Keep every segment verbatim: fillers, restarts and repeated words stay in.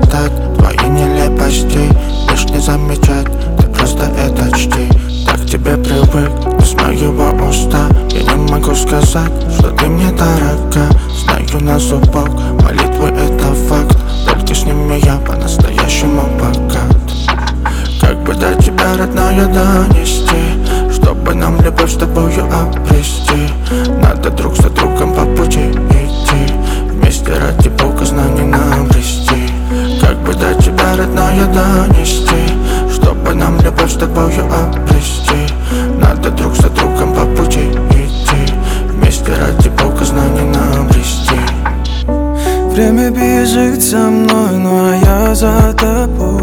летать твои нелепости, лишь не замечать, ты просто это чти. Так к тебе привык, из моего уста я не могу сказать, что ты мне дорога. Знаю на зубок, молитвы это факт, только с ними я по-настоящему богат. Как бы до тебя, родная, донести, чтобы нам любовь с тобою обрести. Надо друг за другом по пути идти, вместе ради Бога знаний обрести. Как бы до тебя, родная, донести, чтобы нам любовь с тобою обрести. Надо друг за другом по пути идти, вместе ради Бога знаний обрести. Время бежит со мной, но я за тобой.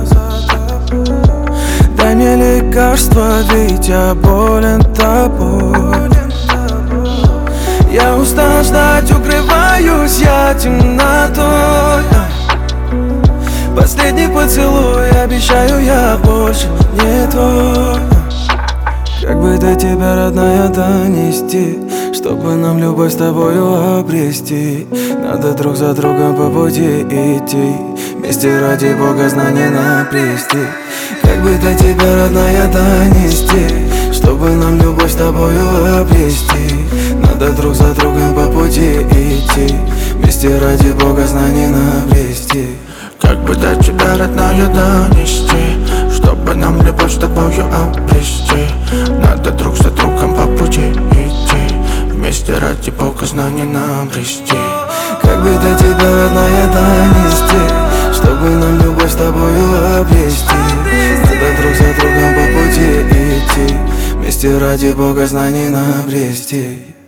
Дай мне лекарство, ведь я болен тобой. Я устал ждать, укрываюсь я темнотой. Последний поцелуй, обещаю, я больше не твой. Как бы до тебя, родная, донести, чтобы нам любовь с тобою обрести. Надо друг за другом по пути идти, вместе ради Бога знаний обрести. Как бы до тебя, родная, донести, чтобы нам любовь с тобою обрести. Надо друг за другом по пути идти, вместе ради Бога знаний обрести. Как бы до тебя, родная, донести, чтобы нам любовь с тобою обрести. Надо друг за другом по пути идти, вместе ради Бога знаний обрести. Как бы до тебя, родная, донести, чтобы нам любовь с тобою обрести. Надо друг за другом по пути идти, вместе ради Бога знаний обрести.